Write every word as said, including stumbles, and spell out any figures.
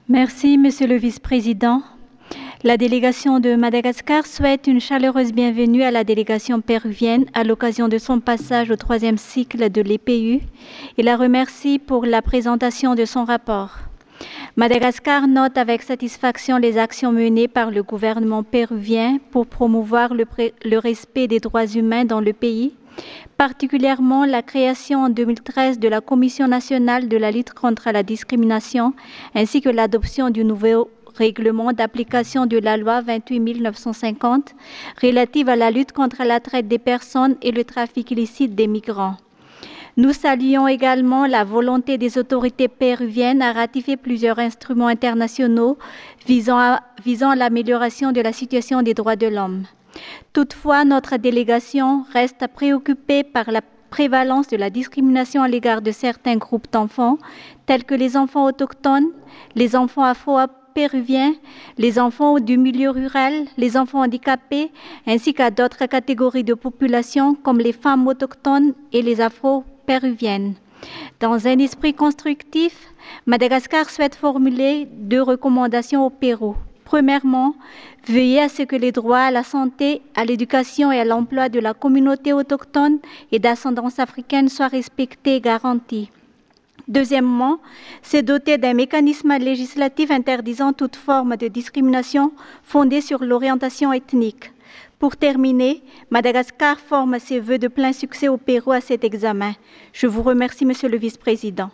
Merci, Monsieur le Vice-président. La délégation de Madagascar souhaite une chaleureuse bienvenue à la délégation péruvienne à l'occasion de son passage au troisième cycle de l'E P U et la remercie pour la présentation de son rapport. Madagascar note avec satisfaction les actions menées par le gouvernement péruvien pour promouvoir le, le respect des droits humains dans le pays, particulièrement la création en deux mille treize de la Commission nationale de la lutte contre la discrimination ainsi que l'adoption du nouveau règlement d'application de la loi vingt-huit mille neuf cent cinquante relative à la lutte contre la traite des personnes et le trafic illicite des migrants. Nous saluons également la volonté des autorités péruviennes à ratifier plusieurs instruments internationaux visant à, visant à l'amélioration de la situation des droits de l'homme. Toutefois, notre délégation reste préoccupée par la prévalence de la discrimination à l'égard de certains groupes d'enfants, tels que les enfants autochtones, les enfants afro-péruviens, les enfants du milieu rural, les enfants handicapés, ainsi qu'à d'autres catégories de population comme les femmes autochtones et les afro-péruviennes. Dans un esprit constructif, Madagascar souhaite formuler deux recommandations au Pérou. Premièrement, veiller à ce que les droits à la santé, à l'éducation et à l'emploi de la communauté autochtone et d'ascendance africaine soient respectés et garantis. Deuxièmement, se doter d'un mécanisme législatif interdisant toute forme de discrimination fondée sur l'orientation ethnique. Pour terminer, Madagascar forme ses vœux de plein succès au Pérou à cet examen. Je vous remercie, Monsieur le Vice-président.